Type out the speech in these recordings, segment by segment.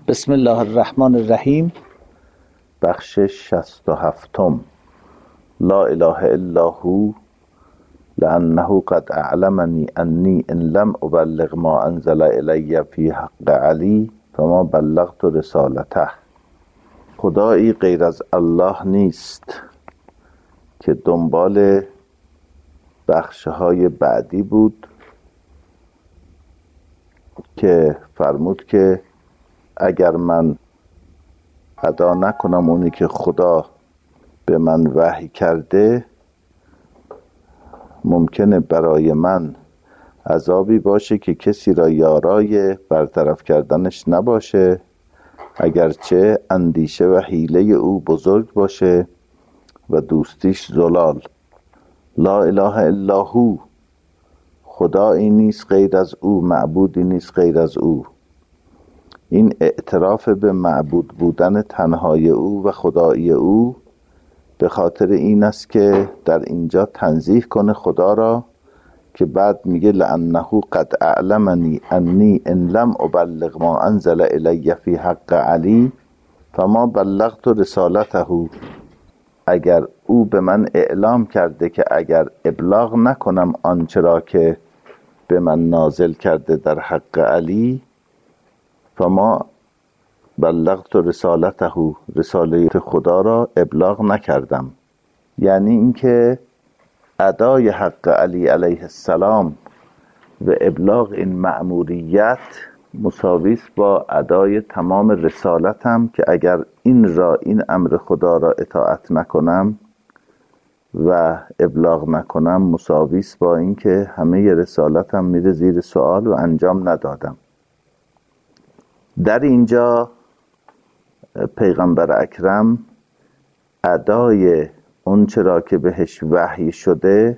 بسم الله الرحمن الرحیم. بخش 67. لا اله الا هو لانه قد اعلمنی انی ان لم ابلغ ما انزل الی فی حق علی فما بلغت رسالته. خدایی غیر از الله نیست که دنبال بخشهای بعدی بود که فرمود که اگر من ادا نکنم اونی که خدا به من وحی کرده، ممکنه برای من عذابی باشه که کسی را یارای برطرف کردنش نباشه، اگرچه اندیشه و حیله او بزرگ باشه و دوستیش زلال. لا اله الا هو، خدایی نیست غیر از او، معبودی نیست غیر از او. این اعتراف به معبود بودن تنهای او و خدایی او به خاطر این است که در اینجا تنزیه کنه خدا را، که بعد میگه لانه قد اعلمنی انی ان لم ابلغ ما انزل الی فی حق علی فما بلغت رسالته. اگر او به من اعلام کرده که اگر ابلاغ نکنم آنچه را که به من نازل کرده در حق علی، فما بلغت رسالته، رساله خدا را ابلاغ نکردم. یعنی اینکه ادای حق علی علیه السلام و ابلاغ این مأموریت مساویس با ادای تمام رسالتم، که اگر این امر خدا را اطاعت نکنم و ابلاغ نکنم مساویس با اینکه همه رسالتم میره زیر سوال و انجام ندادم. در اینجا پیغمبر اکرم ادای اون چرا که بهش وحی شده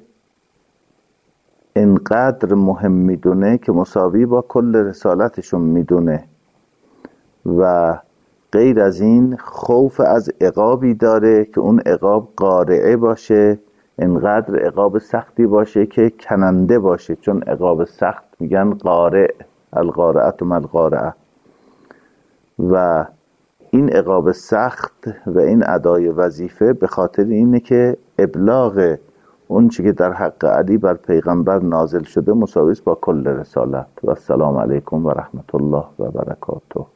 اینقدر مهم میدونه که مساوی با کل رسالتشون میدونه و غیر از این خوف از عقابی داره که اون عقاب قارعه باشه، اینقدر عقاب سختی باشه که کننده باشه، چون عقاب سخت میگن قارع، القارعه ما القارعه. و این عقاب سخت و این ادای وظیفه به خاطر اینه که ابلاغ اون چی که در حق علی بر پیغمبر نازل شده مساویس با کل رسالت. و السلام علیکم و رحمت الله و برکاته.